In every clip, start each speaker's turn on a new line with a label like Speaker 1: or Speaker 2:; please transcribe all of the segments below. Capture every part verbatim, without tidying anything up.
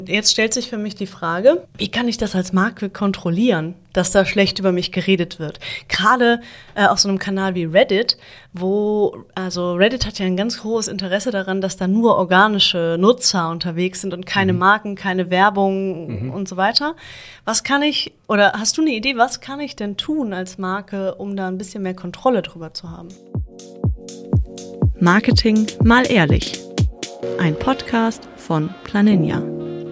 Speaker 1: Jetzt stellt sich für mich die Frage, wie kann ich das als Marke kontrollieren, dass da schlecht über mich geredet wird? Gerade äh, auf so einem Kanal wie Reddit, wo, also Reddit hat ja ein ganz hohes Interesse daran, dass da nur organische Nutzer unterwegs sind und keine mhm. Marken, keine Werbung mhm. und so weiter. Was kann ich, oder hast du eine Idee, was kann ich denn tun als Marke, um da ein bisschen mehr Kontrolle drüber zu haben?
Speaker 2: Marketing mal ehrlich. Ein Podcast von Planenya.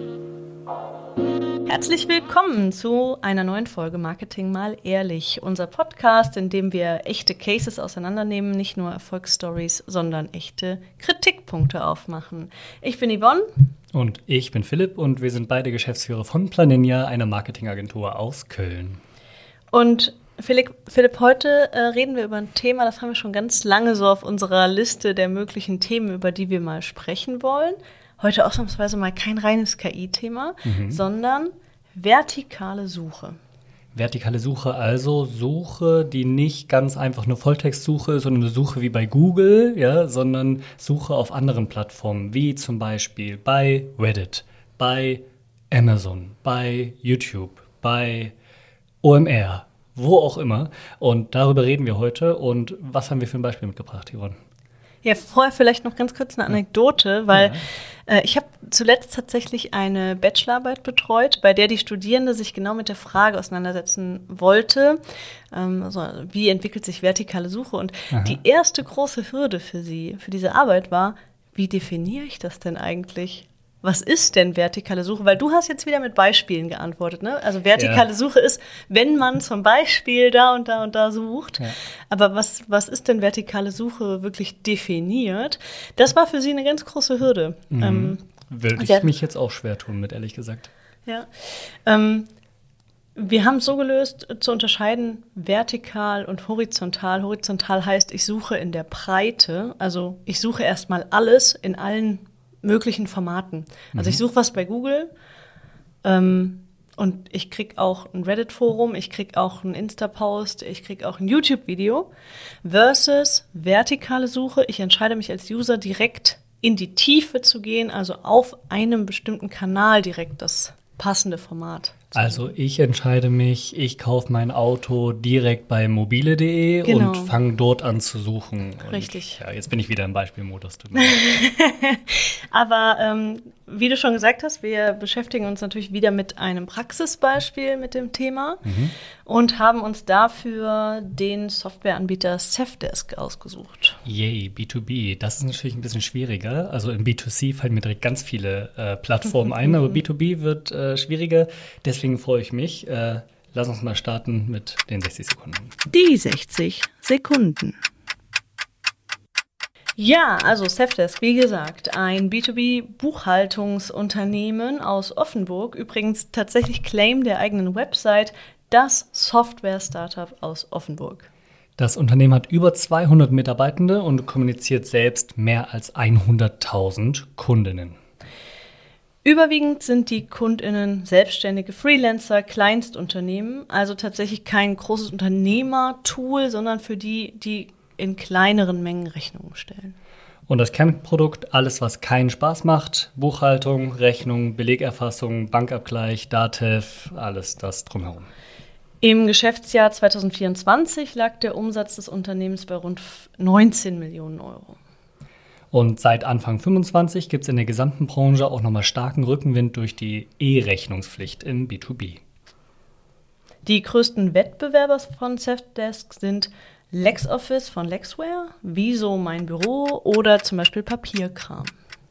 Speaker 1: Herzlich willkommen zu einer neuen Folge Marketing mal ehrlich. Unser Podcast, in dem wir echte Cases auseinandernehmen, nicht nur Erfolgsstories, sondern echte Kritikpunkte aufmachen. Ich bin Yvonne.
Speaker 3: Und ich bin Philipp und wir sind beide Geschäftsführer von Planenya, einer Marketingagentur aus Köln.
Speaker 1: Und Philipp, Philipp heute äh, reden wir über ein Thema, das haben wir schon ganz lange so auf unserer Liste der möglichen Themen, über die wir mal sprechen wollen. Heute ausnahmsweise mal kein reines K I-Thema, mhm. sondern vertikale Suche.
Speaker 3: Vertikale Suche, also Suche, die nicht ganz einfach nur Volltextsuche ist, sondern eine Suche wie bei Google, ja, sondern Suche auf anderen Plattformen, wie zum Beispiel bei Reddit, bei Amazon, bei YouTube, bei O M R, wo auch immer. Und darüber reden wir heute. Und was haben wir für ein Beispiel mitgebracht, Yvonne?
Speaker 1: Ja, vorher vielleicht noch ganz kurz eine Anekdote, weil ja. äh, ich habe zuletzt tatsächlich eine Bachelorarbeit betreut, bei der die Studierende sich genau mit der Frage auseinandersetzen wollte, ähm, also wie entwickelt sich vertikale Suche? Und Aha. die erste große Hürde für sie, für diese Arbeit war, wie definiere ich das denn eigentlich? Was ist denn vertikale Suche? Weil du hast jetzt wieder mit Beispielen geantwortet, ne? Also vertikale ja. Suche ist, wenn man zum Beispiel da und da und da sucht. Ja. Aber was, was ist denn vertikale Suche wirklich definiert? Das war für sie eine ganz große Hürde.
Speaker 3: Mhm. Ähm, Würde ich mich jetzt auch schwer tun mit, ehrlich gesagt.
Speaker 1: Ja. Ähm, wir haben es so gelöst, zu unterscheiden vertikal und horizontal. Horizontal heißt, ich suche in der Breite. Also ich suche erstmal alles in allen möglichen Formaten. Also mhm. ich suche was bei Google ähm, und ich kriege auch ein Reddit-Forum, ich kriege auch einen Insta-Post, ich kriege auch ein YouTube-Video versus vertikale Suche. Ich entscheide mich als User direkt in die Tiefe zu gehen, also auf einem bestimmten Kanal direkt das passende Format.
Speaker 3: Also ich entscheide mich, ich kaufe mein Auto direkt bei mobile punkt de genau. und fange dort an zu suchen. Und
Speaker 1: Richtig.
Speaker 3: Ja, jetzt bin ich wieder im Beispielmodus.
Speaker 1: Aber ähm, wie du schon gesagt hast, wir beschäftigen uns natürlich wieder mit einem Praxisbeispiel mit dem Thema mhm. und haben uns dafür den Softwareanbieter Safdesk ausgesucht.
Speaker 3: Yay, B zwei B. Das ist natürlich ein bisschen schwieriger. Also im B zwei C fallen mir direkt ganz viele äh, Plattformen ein, aber B zwei B wird äh, schwieriger. Deswegen freue ich mich. Äh, lass uns mal starten mit den sechzig Sekunden.
Speaker 2: Die sechzig Sekunden.
Speaker 1: Ja, also Safdesk, wie gesagt, ein B zwei B-Buchhaltungsunternehmen aus Offenburg. Übrigens tatsächlich Claim der eigenen Website, das Software-Startup aus Offenburg.
Speaker 3: Das Unternehmen hat über zweihundert Mitarbeitende und kommuniziert selbst mehr als hunderttausend Kundinnen.
Speaker 1: Überwiegend sind die KundInnen selbstständige Freelancer, Kleinstunternehmen, also tatsächlich kein großes Unternehmertool, sondern für die, die in kleineren Mengen Rechnungen stellen.
Speaker 3: Und das Kernprodukt, alles, was keinen Spaß macht, Buchhaltung, Rechnung, Belegerfassung, Bankabgleich, Datev, alles das drumherum.
Speaker 1: Im Geschäftsjahr zwanzig vierundzwanzig lag der Umsatz des Unternehmens bei rund neunzehn Millionen Euro.
Speaker 3: Und seit Anfang fünfundzwanzig gibt es in der gesamten Branche auch nochmal starken Rückenwind durch die E-Rechnungspflicht im B zwei B.
Speaker 1: Die größten Wettbewerber von Safdesk sind LexOffice von Lexware, Wieso mein Büro oder zum Beispiel Papierkram.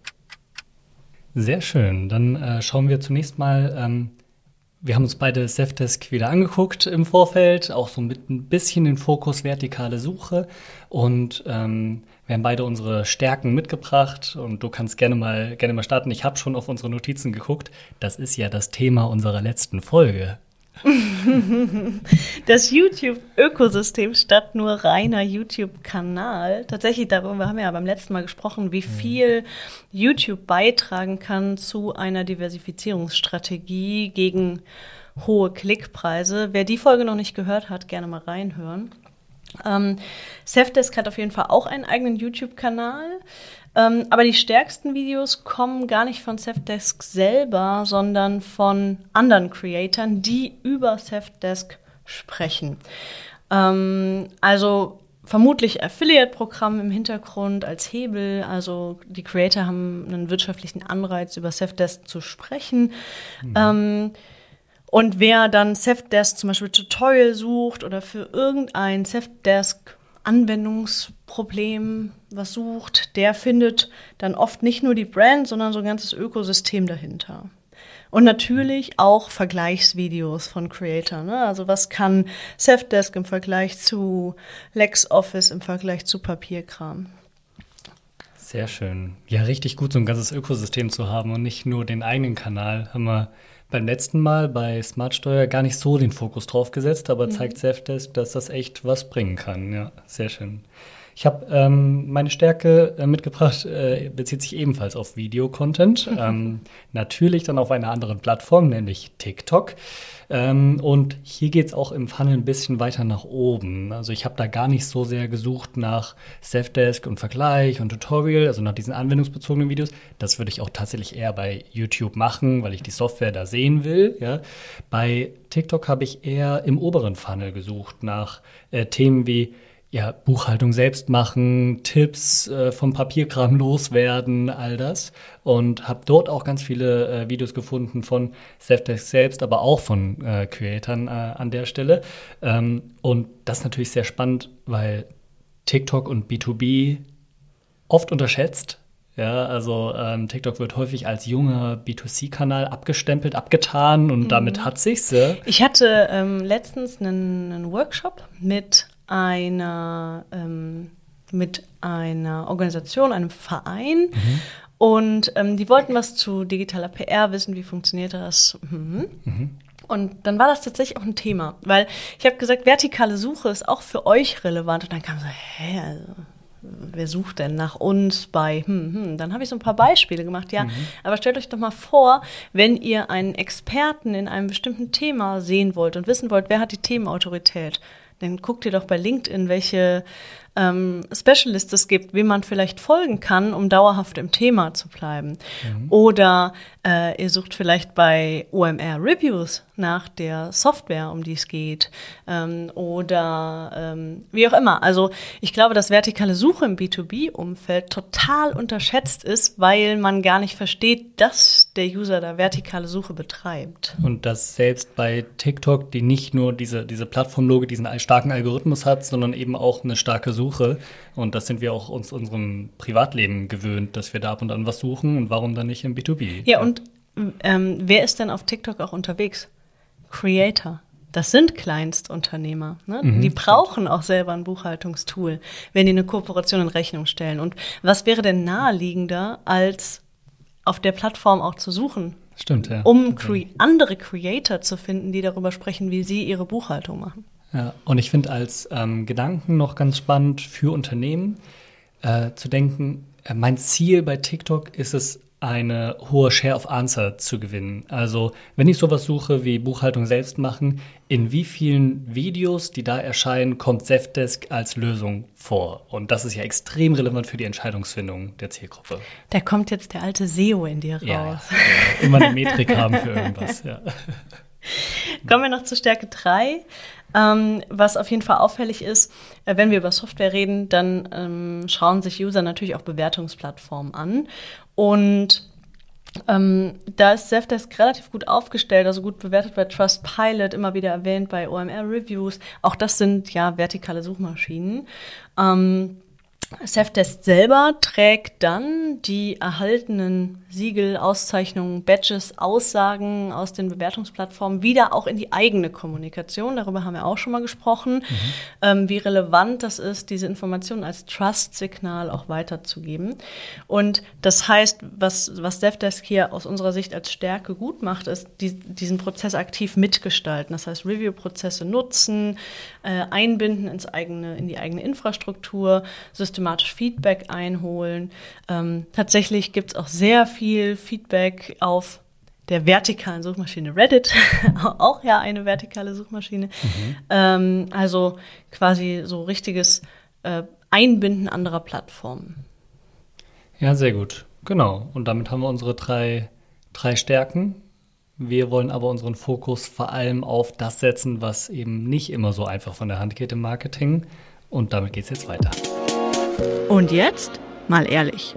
Speaker 3: Sehr schön. Dann äh, schauen wir zunächst mal, ähm, wir haben uns beide Safdesk wieder angeguckt im Vorfeld, auch so mit ein bisschen den Fokus vertikale Suche. Und ähm, wir haben beide unsere Stärken mitgebracht und du kannst gerne mal, gerne mal starten. Ich habe schon auf unsere Notizen geguckt. Das ist ja das Thema unserer letzten Folge.
Speaker 1: Das YouTube-Ökosystem statt nur reiner YouTube-Kanal. Tatsächlich, darüber haben wir ja beim letzten Mal gesprochen, wie viel YouTube beitragen kann zu einer Diversifizierungsstrategie gegen hohe Klickpreise. Wer die Folge noch nicht gehört hat, gerne mal reinhören. Ähm, Safdesk hat auf jeden Fall auch einen eigenen YouTube-Kanal. Ähm, aber die stärksten Videos kommen gar nicht von Safdesk selber, sondern von anderen Creatoren, die über Safdesk sprechen. Ähm, also vermutlich Affiliate-Programm im Hintergrund als Hebel. Also die Creator haben einen wirtschaftlichen Anreiz, über Safdesk zu sprechen. Mhm. Ähm, und wer dann Safdesk zum Beispiel Tutorial sucht oder für irgendein Safdesk Anwendungsproblem was sucht, der findet dann oft nicht nur die Brand, sondern so ein ganzes Ökosystem dahinter. Und natürlich auch Vergleichsvideos von Creator, ne? Also was kann Safdesk im Vergleich zu LexOffice, im Vergleich zu Papierkram?
Speaker 3: Sehr schön. Ja, richtig gut, so ein ganzes Ökosystem zu haben und nicht nur den eigenen Kanal. Haben wir beim letzten Mal bei Smartsteuer gar nicht so den Fokus drauf gesetzt, aber mhm. zeigt Safdesk, dass das echt was bringen kann. Ja, sehr schön. Ich habe ähm, meine Stärke äh, mitgebracht, äh, bezieht sich ebenfalls auf Video-Content. ähm, natürlich dann auf einer anderen Plattform, nämlich TikTok. Ähm, und hier geht es auch im Funnel ein bisschen weiter nach oben. Also ich habe da gar nicht so sehr gesucht nach Safdesk und Vergleich und Tutorial, also nach diesen anwendungsbezogenen Videos. Das würde ich auch tatsächlich eher bei YouTube machen, weil ich die Software da sehen will. Ja. Bei TikTok habe ich eher im oberen Funnel gesucht nach äh, Themen wie ja, Buchhaltung selbst machen, Tipps äh, vom Papierkram loswerden, all das. Und habe dort auch ganz viele äh, Videos gefunden von Safdesk selbst, aber auch von äh, Creatoren äh, an der Stelle. Ähm, und das ist natürlich sehr spannend, weil TikTok und B zwei B oft unterschätzt. Ja, also ähm, TikTok wird häufig als junger B zwei C-Kanal abgestempelt, abgetan und mhm. damit hat sich's. Ja.
Speaker 1: Ich hatte ähm, letztens einen, einen Workshop mit einer ähm, mit einer Organisation, einem Verein. Mhm. Und ähm, die wollten was zu digitaler P R wissen, wie funktioniert das. Mhm. Mhm. Und dann war das tatsächlich auch ein Thema, weil ich habe gesagt, vertikale Suche ist auch für euch relevant. Und dann kam so, hä, also, wer sucht denn nach uns bei, hm, hm. Dann habe ich so ein paar Beispiele gemacht, ja. Mhm. Aber stellt euch doch mal vor, wenn ihr einen Experten in einem bestimmten Thema sehen wollt und wissen wollt, wer hat die Themenautorität, dann guckt ihr doch bei LinkedIn, welche ähm, Specialists es gibt, wem man vielleicht folgen kann, um dauerhaft im Thema zu bleiben. Mhm. Oder äh, ihr sucht vielleicht bei O M R-Reviews nach der Software, um die es geht. Ähm, oder ähm, wie auch immer. Also ich glaube, dass vertikale Suche im B zwei B-Umfeld total unterschätzt ist, weil man gar nicht versteht, dass der User da vertikale Suche betreibt.
Speaker 3: Und dass selbst bei TikTok, die nicht nur diese, diese Plattformlogik, diesen starken Algorithmus hat, sondern eben auch eine starke Suche. Und das sind wir auch uns unserem Privatleben gewöhnt, dass wir da ab und an was suchen. Und warum dann nicht im B zwei B?
Speaker 1: Ja, und ähm, wer ist denn auf TikTok auch unterwegs? Creator. Das sind Kleinstunternehmer. Ne? Mhm, die brauchen stimmt. auch selber ein Buchhaltungstool, wenn die eine Kooperation in Rechnung stellen. Und was wäre denn naheliegender, als auf der Plattform auch zu suchen?
Speaker 3: Stimmt, ja.
Speaker 1: Um cre- andere Creator zu finden, die darüber sprechen, wie sie ihre Buchhaltung machen.
Speaker 3: Ja, und ich finde als ähm, Gedanken noch ganz spannend für Unternehmen äh, zu denken, äh, mein Ziel bei TikTok ist es, eine hohe Share of Answer zu gewinnen. Also wenn ich sowas suche wie Buchhaltung selbst machen, in wie vielen Videos, die da erscheinen, kommt Safdesk als Lösung vor? Und das ist ja extrem relevant für die Entscheidungsfindung der Zielgruppe.
Speaker 1: Da kommt jetzt der alte S E O in dir raus.
Speaker 3: Ja, ja. Immer eine Metrik haben für irgendwas. Ja.
Speaker 1: Kommen wir noch zur Stärke drei. Ähm, was auf jeden Fall auffällig ist, äh, wenn wir über Software reden, dann ähm, schauen sich User natürlich auch Bewertungsplattformen an. Und ähm, da ist Safdesk relativ gut aufgestellt, also gut bewertet bei Trustpilot, immer wieder erwähnt bei O M R-Reviews. Auch das sind ja vertikale Suchmaschinen. Ähm, Safdesk selber trägt dann die erhaltenen Siegel, Auszeichnungen, Badges, Aussagen aus den Bewertungsplattformen wieder auch in die eigene Kommunikation. Darüber haben wir auch schon mal gesprochen, mhm. ähm, wie relevant das ist, diese Informationen als Trust-Signal auch weiterzugeben. Und das heißt, was, was Safdesk hier aus unserer Sicht als Stärke gut macht, ist die, diesen Prozess aktiv mitgestalten. Das heißt, Review-Prozesse nutzen, äh, einbinden ins eigene, in die eigene Infrastruktur, systematisch Feedback einholen. Ähm, tatsächlich gibt es auch sehr viel Feedback auf der vertikalen Suchmaschine Reddit, auch ja eine vertikale Suchmaschine. Mhm. Ähm, also quasi so richtiges äh, Einbinden anderer Plattformen.
Speaker 3: Ja, sehr gut. Genau. Und damit haben wir unsere drei, drei Stärken. Wir wollen aber unseren Fokus vor allem auf das setzen, was eben nicht immer so einfach von der Hand geht im Marketing. Und damit geht es jetzt weiter.
Speaker 2: Und jetzt mal ehrlich.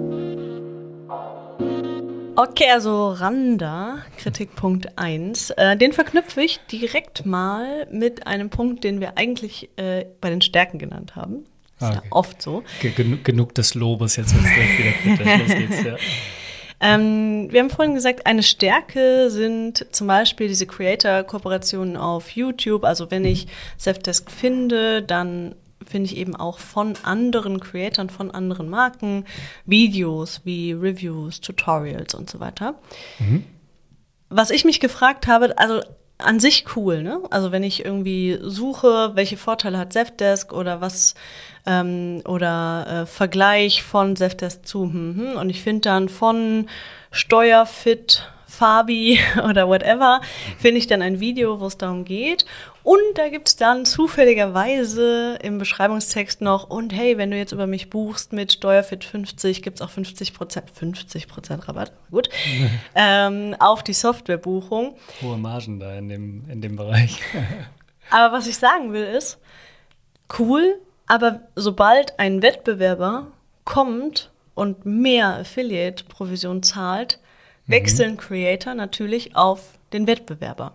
Speaker 1: Okay, also Randa, Kritikpunkt eins, äh, den verknüpfe ich direkt mal mit einem Punkt, den wir eigentlich äh, bei den Stärken genannt haben. Das ist
Speaker 3: Okay.
Speaker 1: ja oft so.
Speaker 3: Gen- genug des Lobes, jetzt wird es direkt wieder kritisch. Los geht's, ja.
Speaker 1: Ähm, wir haben vorhin gesagt, eine Stärke sind zum Beispiel diese Creator-Kooperationen auf YouTube. Also wenn ich Zefdesk finde, dann finde ich eben auch von anderen Creatoren, von anderen Marken Videos wie Reviews, Tutorials und so weiter.
Speaker 3: Mhm.
Speaker 1: Was ich mich gefragt habe, also an sich cool, ne? Also wenn ich irgendwie suche, welche Vorteile hat Zefdesk oder was ähm, oder äh, Vergleich von Zefdesk zu hm, hm, und ich finde dann von Steuerfit, Fabi oder whatever, finde ich dann ein Video, wo es darum geht. Und da gibt's dann zufälligerweise im Beschreibungstext noch, und hey, wenn du jetzt über mich buchst mit Steuerfit fünfzig, gibt's auch fünfzig Prozent, fünfzig Prozent Rabatt, gut, ähm, auf die Softwarebuchung.
Speaker 3: Hohe Margen da in dem, in dem Bereich.
Speaker 1: Aber was ich sagen will ist, cool, aber sobald ein Wettbewerber kommt und mehr Affiliate-Provision zahlt, wechseln Creator natürlich auf den Wettbewerber.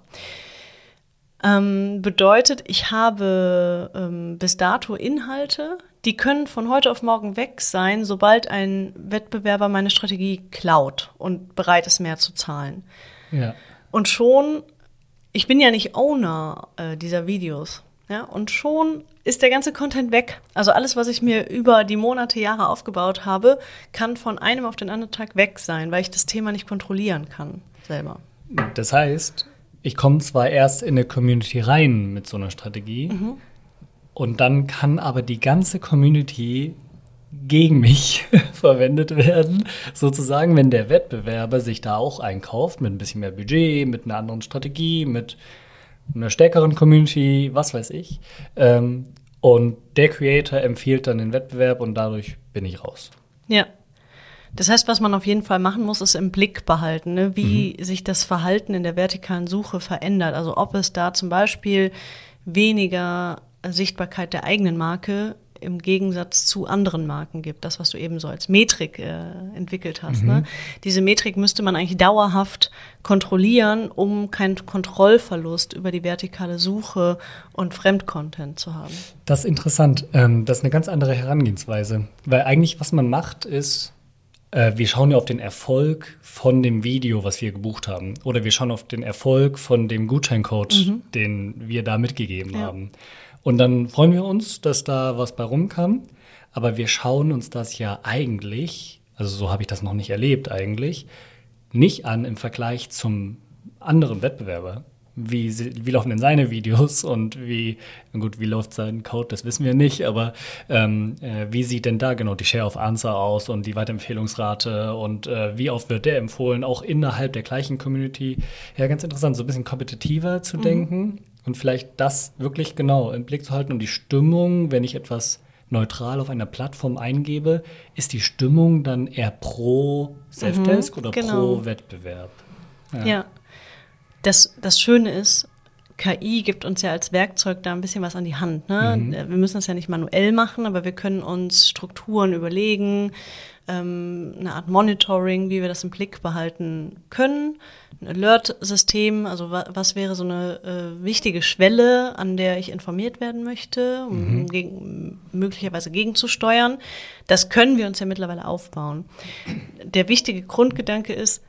Speaker 1: Ähm, bedeutet, ich habe ähm, bis dato Inhalte, die können von heute auf morgen weg sein, sobald ein Wettbewerber meine Strategie klaut und bereit ist, mehr zu zahlen.
Speaker 3: Ja.
Speaker 1: Und schon, ich bin ja nicht Owner äh, dieser Videos, ja, und schon ist der ganze Content weg. Also alles, was ich mir über die Monate, Jahre aufgebaut habe, kann von einem auf den anderen Tag weg sein, weil ich das Thema nicht kontrollieren kann selber.
Speaker 3: Das heißt, ich komme zwar erst in eine Community rein mit so einer Strategie, mhm. und dann kann aber die ganze Community gegen mich verwendet werden. Sozusagen, wenn der Wettbewerber sich da auch einkauft mit ein bisschen mehr Budget, mit einer anderen Strategie, mit einer stärkeren Community, was weiß ich. Ähm, und der Creator empfiehlt dann den Wettbewerb und dadurch bin ich raus.
Speaker 1: Ja. Das heißt, was man auf jeden Fall machen muss, ist im Blick behalten, ne? Wie mhm. sich das Verhalten in der vertikalen Suche verändert. Also ob es da zum Beispiel weniger Sichtbarkeit der eigenen Marke im Gegensatz zu anderen Marken gibt. Das, was du eben so als Metrik äh, entwickelt hast. Mhm. Ne? Diese Metrik müsste man eigentlich dauerhaft kontrollieren, um keinen Kontrollverlust über die vertikale Suche und Fremdcontent zu haben.
Speaker 3: Das ist interessant. Ähm, das ist eine ganz andere Herangehensweise. Weil eigentlich, was man macht, ist, äh, wir schauen ja auf den Erfolg von dem Video, was wir gebucht haben. Oder wir schauen auf den Erfolg von dem Gutscheincode, mhm. den wir da mitgegeben ja. haben. Und dann freuen wir uns, dass da was bei rumkam. Aber wir schauen uns das ja eigentlich, also so habe ich das noch nicht erlebt eigentlich, nicht an im Vergleich zum anderen Wettbewerber. Wie, wie laufen denn seine Videos und wie, gut, wie läuft sein Code, das wissen wir nicht, aber ähm, äh, wie sieht denn da genau die Share of Answer aus und die Weiterempfehlungsrate und äh, wie oft wird der empfohlen, auch innerhalb der gleichen Community. Ja, ganz interessant, so ein bisschen kompetitiver zu mhm. denken. Und vielleicht das wirklich genau im Blick zu halten und die Stimmung, wenn ich etwas neutral auf einer Plattform eingebe, ist die Stimmung dann eher pro Zefdesk mhm, oder genau. pro Wettbewerb?
Speaker 1: Ja, ja. Das, das Schöne ist, K I gibt uns ja als Werkzeug da ein bisschen was an die Hand. Ne? Mhm. Wir müssen das ja nicht manuell machen, aber wir können uns Strukturen überlegen, ähm, eine Art Monitoring, wie wir das im Blick behalten können. Ein Alert-System, also wa- was wäre so eine äh, wichtige Schwelle, an der ich informiert werden möchte, um mhm. gegen, möglicherweise gegenzusteuern. Das können wir uns ja mittlerweile aufbauen. Der wichtige Grundgedanke ist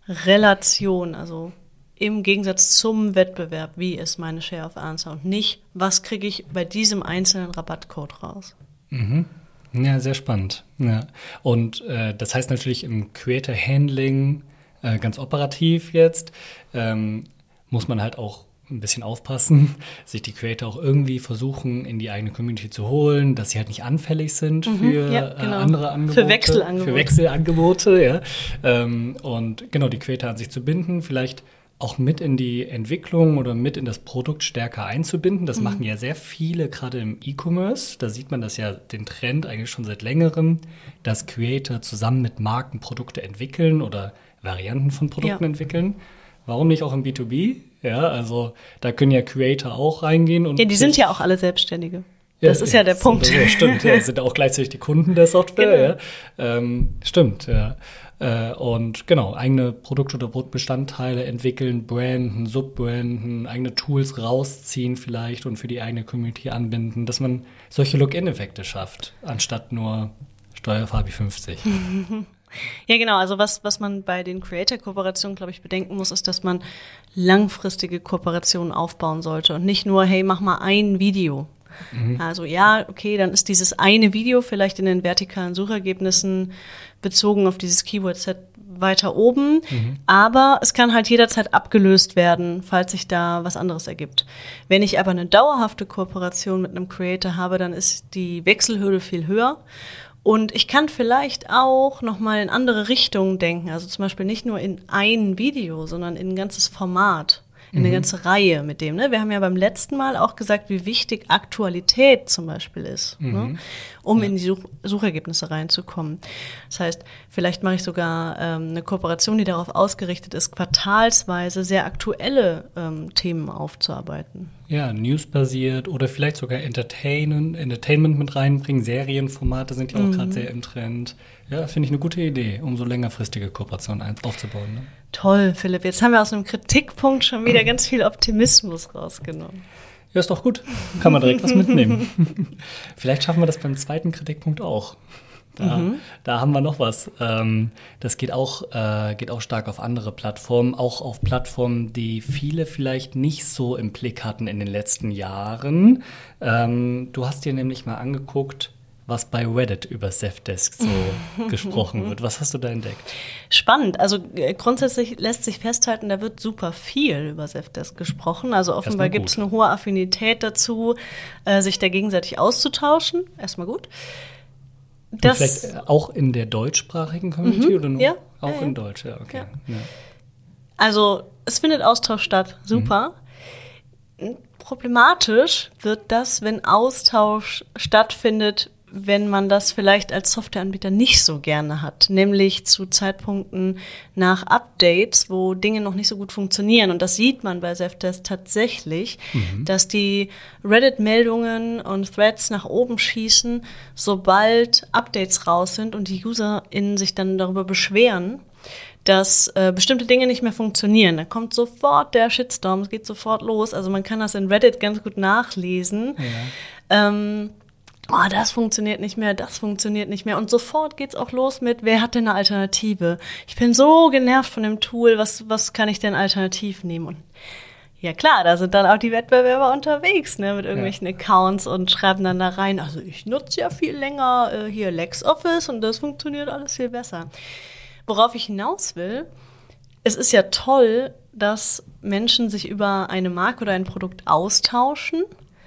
Speaker 1: Relation, also im Gegensatz zum Wettbewerb, wie ist meine Share of Answer und nicht, was kriege ich bei diesem einzelnen Rabattcode raus.
Speaker 3: Mhm. Ja, sehr spannend. Ja. Und äh, das heißt natürlich im Creator Handling, äh, ganz operativ jetzt, ähm, muss man halt auch ein bisschen aufpassen, sich die Creator auch irgendwie versuchen, in die eigene Community zu holen, dass sie halt nicht anfällig sind mhm, für ja, genau. äh, andere Angebote.
Speaker 1: Für Wechselangebote.
Speaker 3: Für Wechselangebote, ja. Ähm, und genau, die Creator an sich zu binden, vielleicht auch mit in die Entwicklung oder mit in das Produkt stärker einzubinden. Das mhm. machen ja sehr viele, gerade im E-Commerce. Da sieht man das ja, den Trend eigentlich schon seit längerem, dass Creator zusammen mit Marken Produkte entwickeln oder Varianten von Produkten ja. entwickeln. Warum nicht auch im B zwei B? Ja, also da können ja Creator auch reingehen. Und
Speaker 1: ja, die sind ja auch alle Selbstständige. Das ja, ist ja der Punkt.
Speaker 3: Ja, stimmt, ja, sind auch gleichzeitig die Kunden der Software. Genau. Ja. Ähm, stimmt, ja. Äh, und genau, eigene Produkte oder Produktbestandteile entwickeln, branden, subbranden, eigene Tools rausziehen vielleicht und für die eigene Community anbinden, dass man solche Login-Effekte schafft, anstatt nur Steuerfabi fünfzig.
Speaker 1: Ja, genau. Also was, was man bei den Creator-Kooperationen, glaube ich, bedenken muss, ist, dass man langfristige Kooperationen aufbauen sollte und nicht nur, hey, mach mal ein Video. Mhm. Also ja, okay, dann ist dieses eine Video vielleicht in den vertikalen Suchergebnissen bezogen auf dieses Keyword-Set weiter oben, mhm. aber es kann halt jederzeit abgelöst werden, falls sich da was anderes ergibt. Wenn ich aber eine dauerhafte Kooperation mit einem Creator habe, dann ist die Wechselhürde viel höher. Und ich kann vielleicht auch nochmal in andere Richtungen denken, also zum Beispiel nicht nur in ein Video, sondern in ein ganzes Format. In eine ganze Reihe mit dem. Ne? Wir haben ja beim letzten Mal auch gesagt, wie wichtig Aktualität zum Beispiel ist, mhm. ne? um ja. in die Such- Suchergebnisse reinzukommen. Das heißt, vielleicht mache ich sogar ähm, eine Kooperation, die darauf ausgerichtet ist, quartalsweise sehr aktuelle ähm, Themen aufzuarbeiten.
Speaker 3: Ja, newsbasiert oder vielleicht sogar Entertainment, Entertainment mit reinbringen. Serienformate sind ja auch mhm. gerade sehr im Trend. Ja, finde ich eine gute Idee, um so längerfristige Kooperationen aufzubauen. Ne?
Speaker 1: Toll, Philipp. Jetzt haben wir aus einem Kritikpunkt schon wieder ganz viel Optimismus rausgenommen.
Speaker 3: Ja, ist doch gut. Kann man direkt was mitnehmen. Vielleicht schaffen wir das beim zweiten Kritikpunkt auch. Da, mhm. da haben wir noch was. Ähm, das geht auch, äh, geht auch stark auf andere Plattformen, auch auf Plattformen, die viele vielleicht nicht so im Blick hatten in den letzten Jahren. Ähm, du hast dir nämlich mal angeguckt, was bei Reddit über Zefdesk so gesprochen wird. Was hast du da entdeckt?
Speaker 1: Spannend. Also äh, grundsätzlich lässt sich festhalten, da wird super viel über Zefdesk gesprochen. Also offenbar gibt es eine hohe Affinität dazu, äh, sich da gegenseitig auszutauschen. Erstmal gut.
Speaker 3: Das vielleicht auch in der deutschsprachigen Community
Speaker 1: mhm,
Speaker 3: oder nur?
Speaker 1: Ja,
Speaker 3: auch
Speaker 1: ja,
Speaker 3: in
Speaker 1: ja.
Speaker 3: Deutsch, ja, okay.
Speaker 1: Ja.
Speaker 3: Ja.
Speaker 1: Also es findet Austausch statt. Super. Mhm. Problematisch wird das, wenn Austausch stattfindet, wenn man das vielleicht als Softwareanbieter nicht so gerne hat, nämlich zu Zeitpunkten nach Updates, wo Dinge noch nicht so gut funktionieren. Und das sieht man bei Zefdesk tatsächlich, mhm. dass die Reddit-Meldungen und Threads nach oben schießen, sobald Updates raus sind und die UserInnen sich dann darüber beschweren, dass äh, bestimmte Dinge nicht mehr funktionieren. Da kommt sofort der Shitstorm, es geht sofort los. Also man kann das in Reddit ganz gut nachlesen. Ja. Ähm, Oh, das funktioniert nicht mehr, das funktioniert nicht mehr. Und sofort geht's auch los mit, wer hat denn eine Alternative? Ich bin so genervt von dem Tool, was, was kann ich denn alternativ nehmen? Und ja klar, da sind dann auch die Wettbewerber unterwegs, ne, mit irgendwelchen ja. Accounts und schreiben dann da rein, also ich nutze ja viel länger äh, hier LexOffice und das funktioniert alles viel besser. Worauf ich hinaus will, es ist ja toll, dass Menschen sich über eine Marke oder ein Produkt austauschen.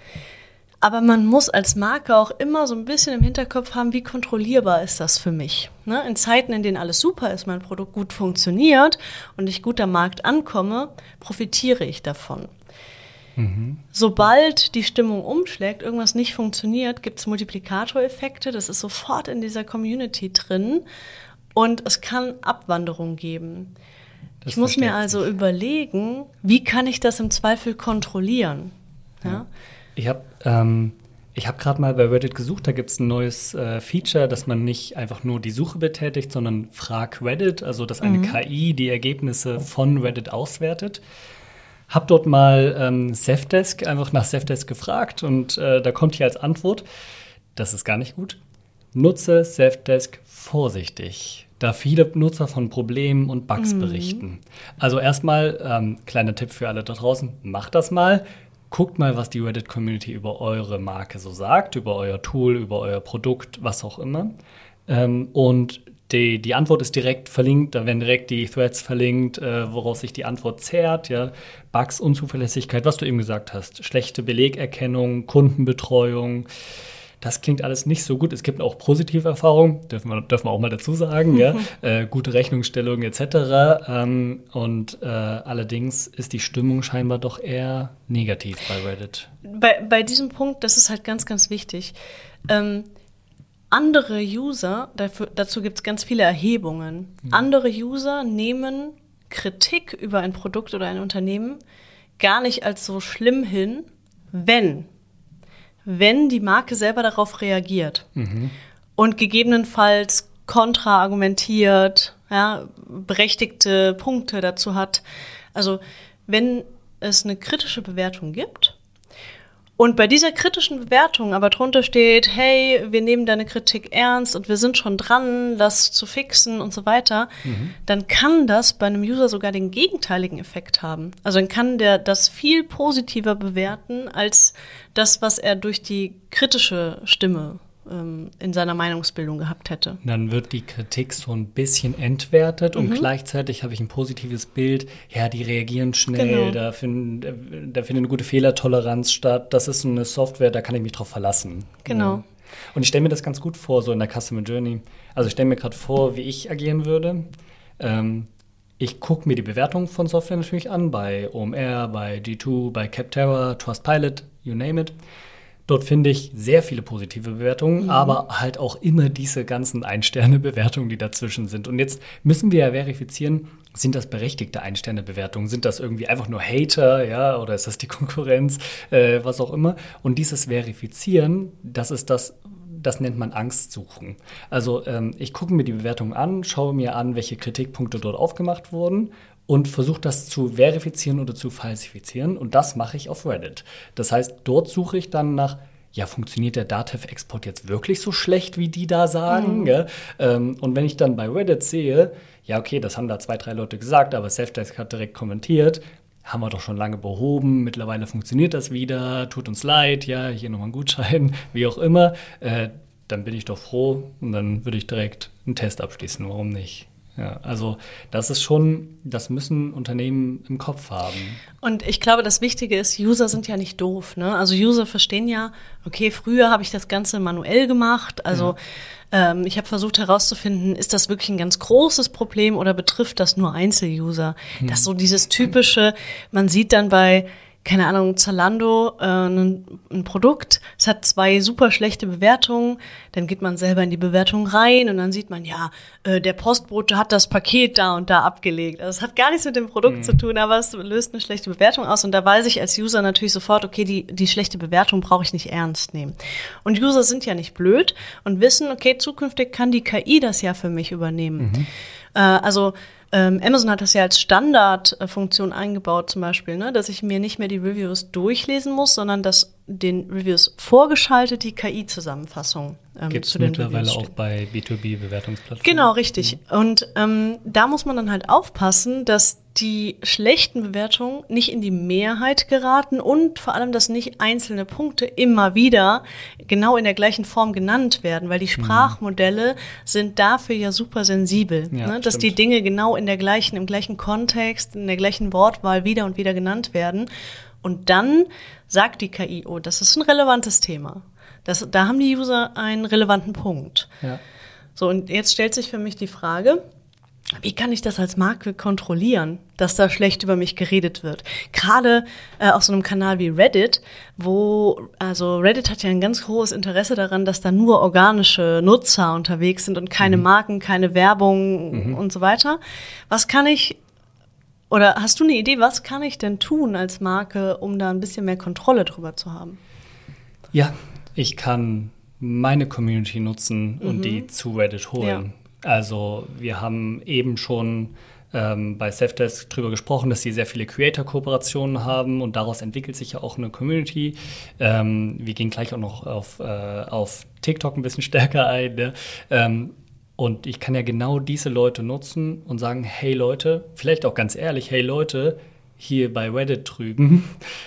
Speaker 1: Aber man muss als Marke auch immer so ein bisschen im Hinterkopf haben, wie kontrollierbar ist das für mich. Ne? In Zeiten, in denen alles super ist, mein Produkt gut funktioniert und ich gut am Markt ankomme, profitiere ich davon. Mhm. Sobald die Stimmung umschlägt, irgendwas nicht funktioniert, gibt es Multiplikatoreffekte, das ist sofort in dieser Community drin und es kann Abwanderung geben. Das ich muss mir also sich. überlegen, wie kann ich das im Zweifel kontrollieren? Ja?
Speaker 3: Ja. Ich habe ähm, ich hab gerade mal bei Reddit gesucht, da gibt es ein neues äh, Feature, dass man nicht einfach nur die Suche betätigt, sondern frag Reddit, also dass eine mhm. K I die Ergebnisse von Reddit auswertet. Hab dort mal ähm, Zefdesk, einfach nach Zefdesk gefragt und äh, da kommt hier als Antwort, das ist gar nicht gut, nutze Zefdesk vorsichtig, da viele Nutzer von Problemen und Bugs mhm. berichten. Also erstmal, ähm, kleiner Tipp für alle da draußen, macht das mal. Guckt mal, was die Reddit-Community über eure Marke so sagt, über euer Tool, über euer Produkt, was auch immer. Ähm, und die, die Antwort ist direkt verlinkt, da werden direkt die Threads verlinkt, äh, woraus sich die Antwort zehrt. Ja? Bugs, Unzuverlässigkeit, was du eben gesagt hast, schlechte Belegerkennung, Kundenbetreuung. das klingt alles nicht so gut. Es gibt auch positive Erfahrungen, dürfen wir, dürfen wir auch mal dazu sagen, ja, äh, gute Rechnungsstellung et cetera. Ähm, und äh, allerdings ist die Stimmung scheinbar doch eher negativ bei Reddit.
Speaker 1: Bei, bei diesem Punkt, das ist halt ganz, ganz wichtig. Ähm, andere User, dafür, dazu gibt es ganz viele Erhebungen, mhm. andere User nehmen Kritik über ein Produkt oder ein Unternehmen gar nicht als so schlimm hin, wenn, wenn die Marke selber darauf reagiert mhm. und gegebenenfalls kontraargumentiert, ja, berechtigte Punkte dazu hat. Also wenn es eine kritische Bewertung gibt und bei dieser kritischen Bewertung aber drunter steht, hey, wir nehmen deine Kritik ernst und wir sind schon dran, das zu fixen und so weiter, mhm. dann kann das bei einem User sogar den gegenteiligen Effekt haben. Also dann kann der das viel positiver bewerten als das, was er durch die kritische Stimme ähm, in seiner Meinungsbildung gehabt hätte.
Speaker 3: Dann wird die Kritik so ein bisschen entwertet
Speaker 1: Mhm.
Speaker 3: und gleichzeitig habe ich ein positives Bild. Ja, die reagieren schnell,
Speaker 1: Genau.
Speaker 3: da, find, da findet eine gute Fehlertoleranz statt. Das ist eine Software, da kann ich mich drauf verlassen.
Speaker 1: Genau.
Speaker 3: Ja. Und ich stelle mir das ganz gut vor, so in der Customer Journey. Also ich stelle mir gerade vor, wie ich agieren würde. Ähm, ich gucke mir die Bewertungen von Software natürlich an, bei O M R, bei G zwei, bei Capterra, Trustpilot, you name it. Dort finde ich sehr viele positive Bewertungen, mhm. aber halt auch immer diese ganzen Ein-Sterne-Bewertungen, die dazwischen sind. Und jetzt müssen wir ja verifizieren, sind das berechtigte Ein-Sterne-Bewertungen? Sind das irgendwie einfach nur Hater, ja, oder ist das die Konkurrenz, äh, was auch immer? Und dieses Verifizieren, das ist das, das nennt man Angstsuchen. Also ähm, ich gucke mir die Bewertungen an, schaue mir an, welche Kritikpunkte dort aufgemacht wurden und versuche das zu verifizieren oder zu falsifizieren. Und das mache ich auf Reddit. Das heißt, dort suche ich dann nach, ja, funktioniert der Datev-Export jetzt wirklich so schlecht, wie die da sagen? Mhm. Ja? Ähm, und wenn ich dann bei Reddit sehe, ja, okay, das haben da zwei, drei Leute gesagt, aber Safdesk hat direkt kommentiert, haben wir doch schon lange behoben, mittlerweile funktioniert das wieder, tut uns leid, ja, hier nochmal ein Gutschein, wie auch immer, äh, dann bin ich doch froh und dann würde ich direkt einen Test abschließen, warum nicht? Ja, also das ist schon, das müssen Unternehmen im Kopf haben.
Speaker 1: Und ich glaube, das Wichtige ist, User sind ja nicht doof, ne? Also User verstehen ja, okay, früher habe ich das Ganze manuell gemacht, also ja. ähm, ich habe versucht herauszufinden, ist das wirklich ein ganz großes Problem oder betrifft das nur Einzeluser? Hm. Das ist so dieses typische, man sieht dann bei, keine Ahnung, Zalando, äh, ein, ein Produkt, es hat zwei super schlechte Bewertungen, dann geht man selber in die Bewertung rein und dann sieht man, ja, äh, der Postbote hat das Paket da und da abgelegt. Also es hat gar nichts mit dem Produkt mhm. zu tun, aber es löst eine schlechte Bewertung aus und da weiß ich als User natürlich sofort, okay, die, die schlechte Bewertung brauche ich nicht ernst nehmen. Und User sind ja nicht blöd und wissen, okay, zukünftig kann die K I das ja für mich übernehmen. Mhm. Äh, also Ähm, Amazon hat das ja als Standardfunktion eingebaut zum Beispiel, ne, dass ich mir nicht mehr die Reviews durchlesen muss, sondern dass den Reviews vorgeschaltet die K I-Zusammenfassung ähm,
Speaker 3: Gibt's
Speaker 1: zu den
Speaker 3: mittlerweile
Speaker 1: Reviews
Speaker 3: auch
Speaker 1: steht.
Speaker 3: bei B zwei B-Bewertungsplattformen.
Speaker 1: Genau, richtig. Und ähm, da muss man dann halt aufpassen, dass die schlechten Bewertungen nicht in die Mehrheit geraten und vor allem, dass nicht einzelne Punkte immer wieder genau in der gleichen Form genannt werden, weil die Sprachmodelle mhm. sind dafür ja super sensibel,
Speaker 3: ja,
Speaker 1: ne? Dass
Speaker 3: stimmt.
Speaker 1: die Dinge genau in der gleichen, im gleichen Kontext, in der gleichen Wortwahl wieder und wieder genannt werden. Und dann sagt die K I, oh, das ist ein relevantes Thema. Das, da haben die User einen relevanten Punkt.
Speaker 3: Ja.
Speaker 1: So, und jetzt stellt sich für mich die Frage, wie kann ich das als Marke kontrollieren, dass da schlecht über mich geredet wird? Gerade äh, auf so einem Kanal wie Reddit, wo, also Reddit hat ja ein ganz hohes Interesse daran, dass da nur organische Nutzer unterwegs sind und keine mhm. Marken, keine Werbung mhm. und so weiter. Was kann ich, oder hast du eine Idee, was kann ich denn tun als Marke, um da ein bisschen mehr Kontrolle drüber zu haben?
Speaker 3: Ja, ich kann meine Community nutzen und mhm. die zu Reddit holen. Ja. Also wir haben eben schon ähm, bei Safdesk drüber gesprochen, dass sie sehr viele Creator-Kooperationen haben und daraus entwickelt sich ja auch eine Community. Ähm, wir gehen gleich auch noch auf, äh, auf TikTok ein bisschen stärker ein. Ne? Ähm, und ich kann ja genau diese Leute nutzen und sagen, hey Leute, vielleicht auch ganz ehrlich, hey Leute, hier bei Reddit drüben,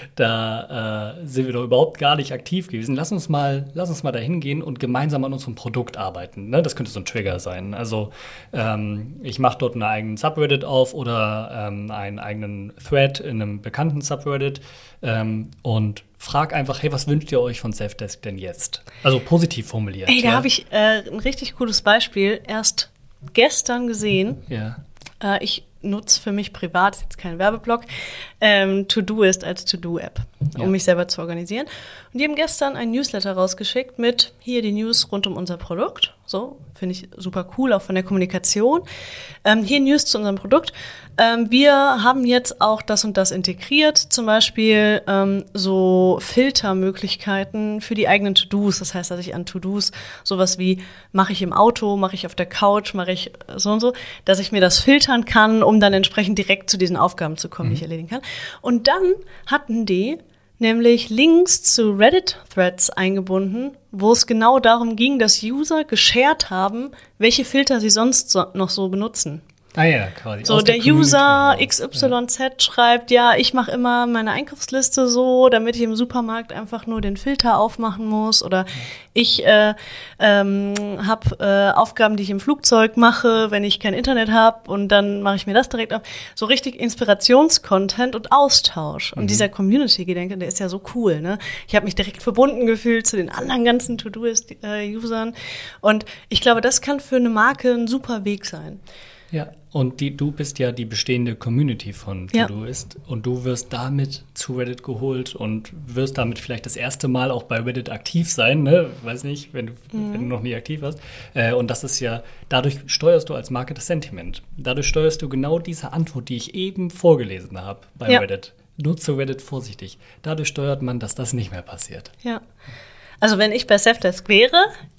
Speaker 3: da äh, sind wir doch überhaupt gar nicht aktiv gewesen. Lass uns mal, lass uns mal dahin gehen und gemeinsam an unserem Produkt arbeiten. Ne? Das könnte so ein Trigger sein. Also ähm, ich mache dort einen eigenen Subreddit auf oder ähm, einen eigenen Thread in einem bekannten Subreddit ähm, und frag einfach, hey, was wünscht ihr euch von Safdesk denn jetzt? Also positiv formuliert.
Speaker 1: Ey, da
Speaker 3: ja?
Speaker 1: habe ich äh, ein richtig cooles Beispiel erst gestern gesehen.
Speaker 3: Ja.
Speaker 1: Äh, ich nutze für mich privat, ist jetzt kein Werbeblock, ähm, Todoist als To-Do-App, um
Speaker 3: ja.
Speaker 1: mich selber zu organisieren. Und die haben gestern ein Newsletter rausgeschickt mit hier die News rund um unser Produkt. So, finde ich super cool, auch von der Kommunikation. Ähm, hier News zu unserem Produkt. Ähm, wir haben jetzt auch das und das integriert, zum Beispiel ähm, so Filtermöglichkeiten für die eigenen To-Dos. Das heißt, dass ich an To-Dos sowas wie mache ich im Auto, mache ich auf der Couch, mache ich so und so, dass ich mir das filtern kann, um dann entsprechend direkt zu diesen Aufgaben zu kommen, mhm. die ich erledigen kann. Und dann hatten die nämlich Links zu Reddit-Threads eingebunden, wo es genau darum ging, dass User geshared haben, welche Filter sie sonst so, noch so benutzen.
Speaker 3: Ah ja, quasi.
Speaker 1: So, der, der User X Y Z ja. schreibt, ja, ich mache immer meine Einkaufsliste so, damit ich im Supermarkt einfach nur den Filter aufmachen muss. Oder ich äh, ähm, habe äh, Aufgaben, die ich im Flugzeug mache, wenn ich kein Internet habe, und dann mache ich mir das direkt auf. So richtig Inspirationscontent und Austausch. Und mhm. dieser Community-Gedanke, der ist ja so cool, ne? Ich habe mich direkt verbunden gefühlt zu den anderen ganzen To-Do-Usern. Und ich glaube, das kann für eine Marke ein super Weg sein.
Speaker 3: Ja, und die, du bist ja die bestehende Community von Todoist ja. und du wirst damit zu Reddit geholt und wirst damit vielleicht das erste Mal auch bei Reddit aktiv sein, ne? Weiß nicht, wenn du, mhm. wenn du noch nie aktiv warst. Äh, und das ist ja, dadurch steuerst du als Marke das Sentiment. Dadurch steuerst du genau diese Antwort, die ich eben vorgelesen habe bei ja. Reddit. Nutze Reddit vorsichtig. Dadurch steuert man, dass das nicht mehr passiert.
Speaker 1: Ja, also wenn ich bei Safdesk wäre,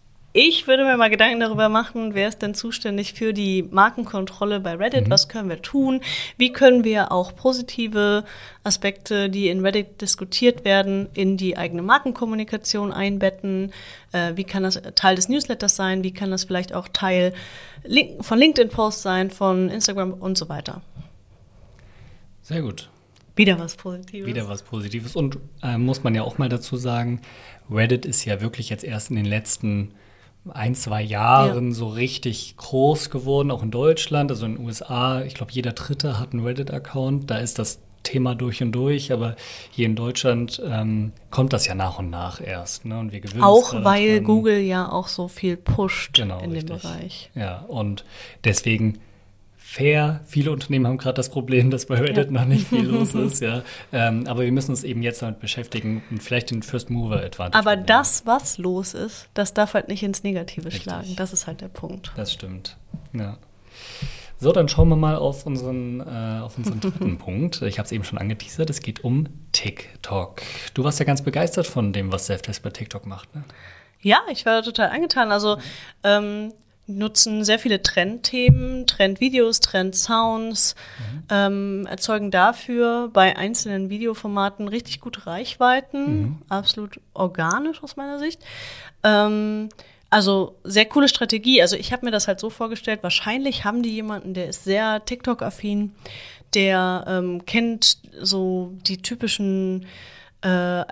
Speaker 1: ich würde mir mal Gedanken darüber machen, wer ist denn zuständig für die Markenkontrolle bei Reddit? Mhm. Was können wir tun? Wie können wir auch positive Aspekte, die in Reddit diskutiert werden, in die eigene Markenkommunikation einbetten? Äh, wie kann das Teil des Newsletters sein? Wie kann das vielleicht auch Teil von LinkedIn-Posts sein, von Instagram und so weiter?
Speaker 3: Sehr gut.
Speaker 1: Wieder was Positives.
Speaker 3: Wieder was Positives. Und äh, muss man ja auch mal dazu sagen, Reddit ist ja wirklich jetzt erst in den letzten ein, zwei Jahren ja. so richtig groß geworden, auch in Deutschland, also in den U S A. Ich glaube, jeder Dritte hat einen Reddit-Account. Da ist das Thema durch und durch. Aber hier in Deutschland ähm, kommt das ja nach und nach erst. Ne? Und wir gewöhnen
Speaker 1: auch
Speaker 3: uns
Speaker 1: weil
Speaker 3: dran.
Speaker 1: Google ja auch so viel pusht
Speaker 3: genau,
Speaker 1: in
Speaker 3: richtig.
Speaker 1: dem Bereich.
Speaker 3: Ja, und deswegen fair. Viele Unternehmen haben gerade das Problem, dass bei Reddit ja. noch nicht viel los ist. Ja. Ähm, aber wir müssen uns eben jetzt damit beschäftigen und vielleicht den First Mover Advantage.
Speaker 1: Aber
Speaker 3: nehmen.
Speaker 1: das, was los ist, das darf halt nicht ins Negative
Speaker 3: Richtig.
Speaker 1: schlagen. Das ist halt der Punkt.
Speaker 3: Das stimmt. Ja. So, dann schauen wir mal auf unseren, äh, auf unseren dritten Punkt. Ich habe es eben schon angeteasert. Es geht um TikTok. Du warst ja ganz begeistert von dem, was Safdesk bei TikTok macht, ne?
Speaker 1: Ja, ich war total angetan. Also ähm, nutzen sehr viele Trendthemen, Trendvideos, Trendsounds, mhm. ähm, erzeugen dafür bei einzelnen Videoformaten richtig gute Reichweiten, mhm. absolut organisch aus meiner Sicht. Ähm, also sehr coole Strategie. Also ich habe mir das halt so vorgestellt, wahrscheinlich haben die jemanden, der ist sehr TikTok-affin, der ähm, kennt so die typischen Äh,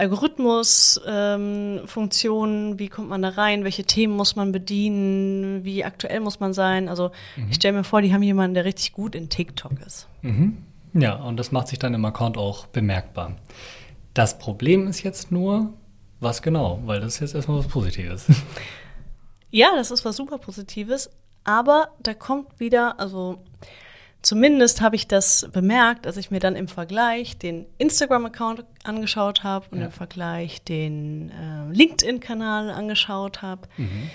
Speaker 1: Algorithmus-Funktionen, ähm, wie kommt man da rein, welche Themen muss man bedienen, wie aktuell muss man sein. Also mhm. ich stelle mir vor, die haben jemanden, der richtig gut in TikTok ist.
Speaker 3: Mhm. Ja, und das macht sich dann im Account auch bemerkbar. Das Problem ist jetzt nur, was genau, weil das ist jetzt erstmal was Positives.
Speaker 1: Ja, das ist was super Positives, aber da kommt wieder, also zumindest habe ich das bemerkt, als ich mir dann im Vergleich den Instagram-Account angeschaut habe und ja. im Vergleich den äh, LinkedIn-Kanal angeschaut habe. Mhm.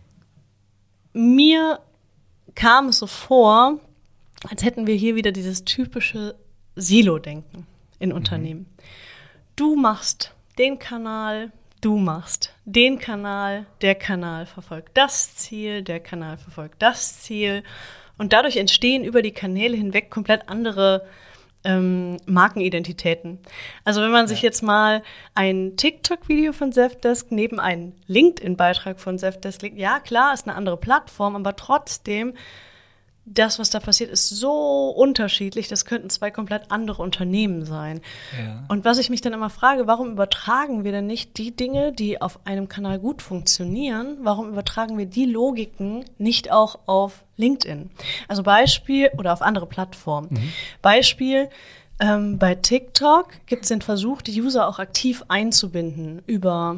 Speaker 1: Mir kam es so vor, als hätten wir hier wieder dieses typische Silo-Denken in Unternehmen. Mhm. Du machst den Kanal, du machst den Kanal, der Kanal verfolgt das Ziel, der Kanal verfolgt das Ziel. Und dadurch entstehen über die Kanäle hinweg komplett andere ähm, Markenidentitäten. Also wenn man ja. sich jetzt mal ein TikTok-Video von Safdesk neben einen LinkedIn-Beitrag von Safdesk legt, ja klar, ist eine andere Plattform, aber trotzdem das, was da passiert, ist so unterschiedlich, das könnten zwei komplett andere Unternehmen sein. Ja. Und was ich mich dann immer frage, warum übertragen wir denn nicht die Dinge, die auf einem Kanal gut funktionieren, warum übertragen wir die Logiken nicht auch auf LinkedIn? Also Beispiel, oder auf andere Plattformen. Mhm. Beispiel, ähm, bei TikTok gibt es den Versuch, die User auch aktiv einzubinden über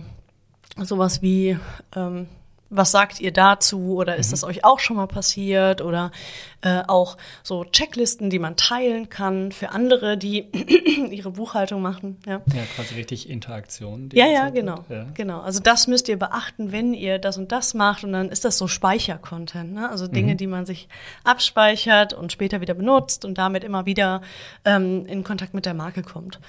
Speaker 1: sowas wie ähm, was sagt ihr dazu oder ist mhm. das euch auch schon mal passiert oder äh, auch so Checklisten, die man teilen kann für andere, die ihre Buchhaltung machen. Ja,
Speaker 3: ja quasi richtig Interaktion.
Speaker 1: Ja, ja, genau, ja, genau. Also das müsst ihr beachten, wenn ihr das und das macht und dann ist das so Speichercontent, ne? Also Dinge, mhm. die man sich abspeichert und später wieder benutzt und damit immer wieder ähm, in Kontakt mit der Marke kommt.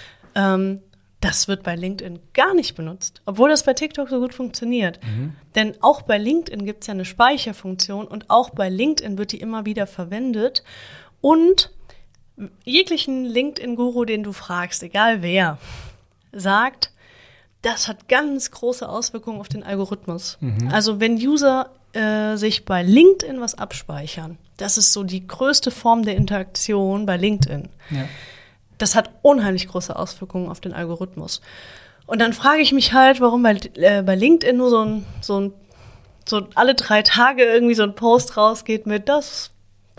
Speaker 1: Ähm, Das wird bei LinkedIn gar nicht benutzt, obwohl das bei TikTok so gut funktioniert. Mhm. Denn auch bei LinkedIn gibt es ja eine Speicherfunktion und auch bei LinkedIn wird die immer wieder verwendet. Und jeglichen LinkedIn-Guru, den du fragst, egal wer, sagt, das hat ganz große Auswirkungen auf den Algorithmus. Mhm. Also wenn User äh, sich bei LinkedIn was abspeichern, das ist so die größte Form der Interaktion bei LinkedIn. Ja. Das hat unheimlich große Auswirkungen auf den Algorithmus. Und dann frage ich mich halt, warum bei, äh, bei LinkedIn nur so ein, so ein, so alle drei Tage irgendwie so ein Post rausgeht mit, das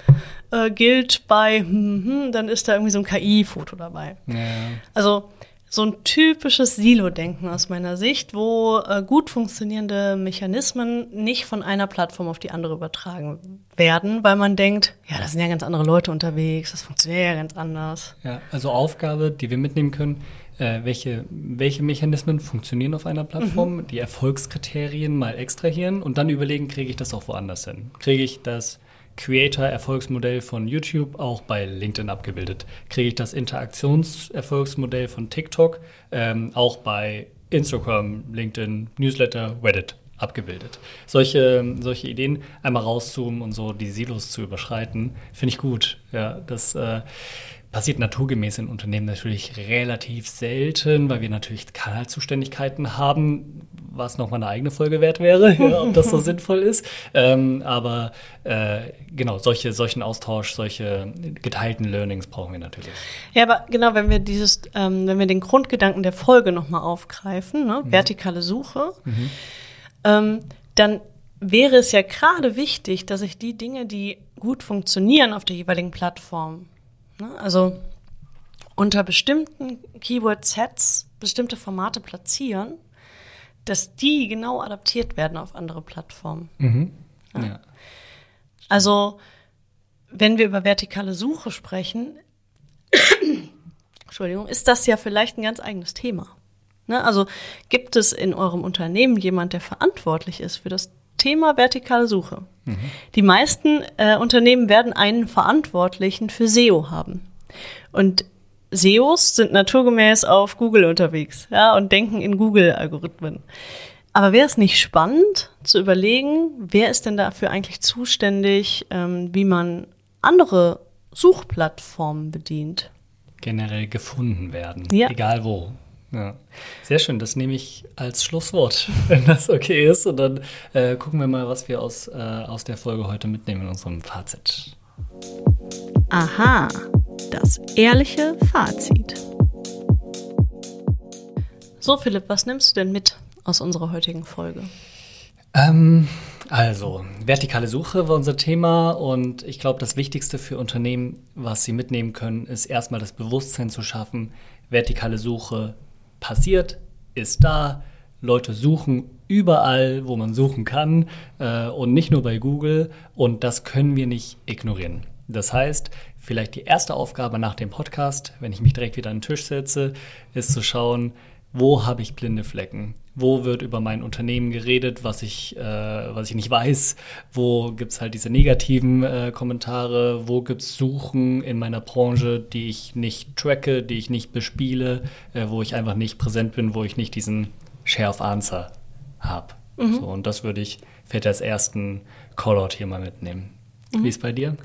Speaker 1: äh, gilt bei, hm, hm, dann ist da irgendwie so ein K I-Foto dabei. Ja. Also so ein typisches Silo-Denken aus meiner Sicht, wo äh, gut funktionierende Mechanismen nicht von einer Plattform auf die andere übertragen werden, weil man denkt, ja, da sind ja ganz andere Leute unterwegs, das funktioniert ja ganz anders.
Speaker 3: Ja, also Aufgabe, die wir mitnehmen können, äh, welche, welche Mechanismen funktionieren auf einer Plattform, mhm. die Erfolgskriterien mal extrahieren und dann überlegen, kriege ich das auch woanders hin? Kriege ich das Creator-Erfolgsmodell von YouTube auch bei LinkedIn abgebildet? Kriege ich das Interaktions-Erfolgsmodell von TikTok ähm, auch bei Instagram, LinkedIn, Newsletter, Reddit abgebildet? Solche, solche Ideen einmal rauszoomen und so die Silos zu überschreiten, finde ich gut. Ja, das äh, passiert naturgemäß in Unternehmen natürlich relativ selten, weil wir natürlich Kanalzuständigkeiten haben, was nochmal eine eigene Folge wert wäre, ja, ob das so sinnvoll ist. Ähm, aber äh, genau, solche, solchen Austausch, solche geteilten Learnings brauchen wir natürlich.
Speaker 1: Ja, aber genau, wenn wir dieses, ähm, wenn wir den Grundgedanken der Folge nochmal aufgreifen, ne, mhm. vertikale Suche, mhm. ähm, dann wäre es ja gerade wichtig, dass ich die Dinge, die gut funktionieren auf der jeweiligen Plattform, also unter bestimmten Keyword-Sets bestimmte Formate platzieren, dass die genau adaptiert werden auf andere Plattformen. Mhm. Ja. Ja. Also, wenn wir über vertikale Suche sprechen, Entschuldigung, ist das ja vielleicht ein ganz eigenes Thema. Ne? Also gibt es in eurem Unternehmen jemand, der verantwortlich ist für das Thema vertikale Suche? Mhm. Die meisten äh, Unternehmen werden einen Verantwortlichen für S E O haben. Und S E Os sind naturgemäß auf Google unterwegs, ja, und denken in Google-Algorithmen. Aber wäre es nicht spannend zu überlegen, wer ist denn dafür eigentlich zuständig, ähm, wie man andere Suchplattformen bedient?
Speaker 3: Generell gefunden werden,
Speaker 1: ja.
Speaker 3: Egal wo. Ja. Sehr schön, das nehme ich als Schlusswort, wenn das okay ist. Und dann äh, gucken wir mal, was wir aus, äh, aus der Folge heute mitnehmen in unserem Fazit.
Speaker 2: Aha, das ehrliche Fazit.
Speaker 1: So, Philipp, was nimmst du denn mit aus unserer heutigen Folge?
Speaker 3: Ähm, also, vertikale Suche war unser Thema und ich glaube, das Wichtigste für Unternehmen, was sie mitnehmen können, ist erstmal das Bewusstsein zu schaffen, vertikale Suche passiert, ist da, Leute suchen überall, wo man suchen kann äh, und nicht nur bei Google und das können wir nicht ignorieren. Das heißt, vielleicht die erste Aufgabe nach dem Podcast, wenn ich mich direkt wieder an den Tisch setze, ist zu schauen, wo habe ich blinde Flecken? Wo wird über mein Unternehmen geredet, was ich, äh, was ich nicht weiß? Wo gibt es halt diese negativen äh, Kommentare? Wo gibt es Suchen in meiner Branche, die ich nicht tracke, die ich nicht bespiele, äh, wo ich einfach nicht präsent bin, wo ich nicht diesen Share of Answer habe? Mhm. So, und das würde ich vielleicht als ersten Callout hier mal mitnehmen. Mhm. Wie ist es bei dir?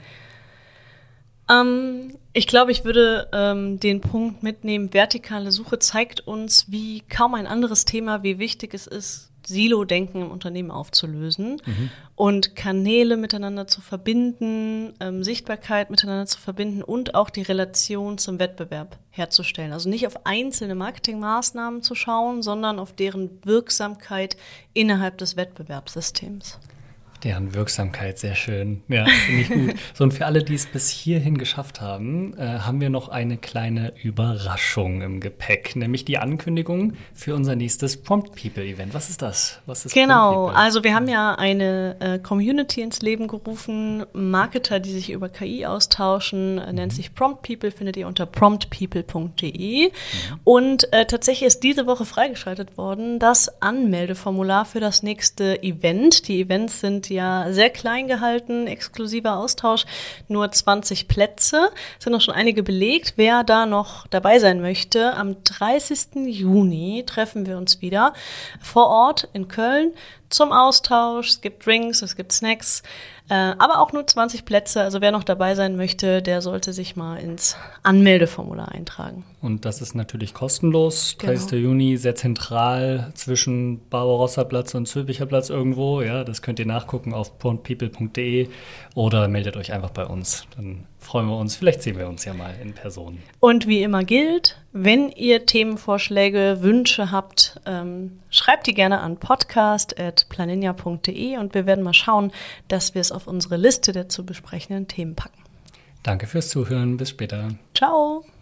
Speaker 1: Ähm, ich glaube, ich würde ähm, den Punkt mitnehmen, vertikale Suche zeigt uns, wie kaum ein anderes Thema, wie wichtig es ist, Silo-Denken im Unternehmen aufzulösen mhm. und Kanäle miteinander zu verbinden, ähm, Sichtbarkeit miteinander zu verbinden und auch die Relation zum Wettbewerb herzustellen. Also nicht auf einzelne Marketingmaßnahmen zu schauen, sondern auf deren Wirksamkeit innerhalb des Wettbewerbssystems.
Speaker 3: Deren Wirksamkeit, sehr schön. Ja, finde ich gut. So, und für alle, die es bis hierhin geschafft haben, äh, haben wir noch eine kleine Überraschung im Gepäck, nämlich die Ankündigung für unser nächstes Prompt People Event. Was ist das? Was ist
Speaker 1: genau,
Speaker 3: Prompt People?
Speaker 1: Also wir haben ja eine äh, Community ins Leben gerufen, Marketer, die sich über K I austauschen, äh, mhm. nennt sich Prompt People, findet ihr unter prompt people punkt de. Mhm. Und äh, tatsächlich ist diese Woche freigeschaltet worden das Anmeldeformular für das nächste Event. Die Events sind ja sehr klein gehalten, exklusiver Austausch, nur zwanzig Plätze, sind noch schon einige belegt. Wer da noch dabei sein möchte, am dreißigsten Juni treffen wir uns wieder vor Ort in Köln zum Austausch. Es gibt Drinks, es gibt Snacks, äh, aber auch nur zwanzig Plätze. Also wer noch dabei sein möchte, der sollte sich mal ins Anmeldeformular eintragen.
Speaker 3: Und das ist natürlich kostenlos.
Speaker 1: Genau.
Speaker 3: dreißigsten Juni, sehr zentral zwischen Barbarossa-Platz und Zülpicher Platz irgendwo. Ja, das könnt ihr nachgucken auf prompt people punkt de oder meldet euch einfach bei uns. Dann freuen wir uns. Vielleicht sehen wir uns ja mal in Person.
Speaker 1: Und wie immer gilt, wenn ihr Themenvorschläge, Wünsche habt, ähm, schreibt die gerne an podcast at planinia punkt de und wir werden mal schauen, dass wir es auf unsere Liste der zu besprechenden Themen packen.
Speaker 3: Danke fürs Zuhören. Bis später.
Speaker 1: Ciao.